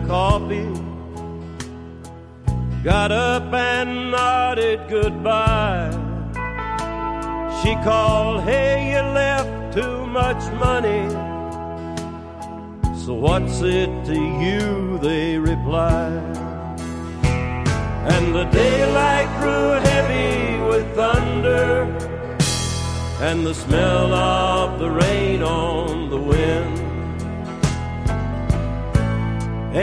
coffee, got up and nodded goodbye. She called, hey, you left too much money. So what's it to you, they replied. And the daylight grew heavy with thunder and the smell of the rain on the wind.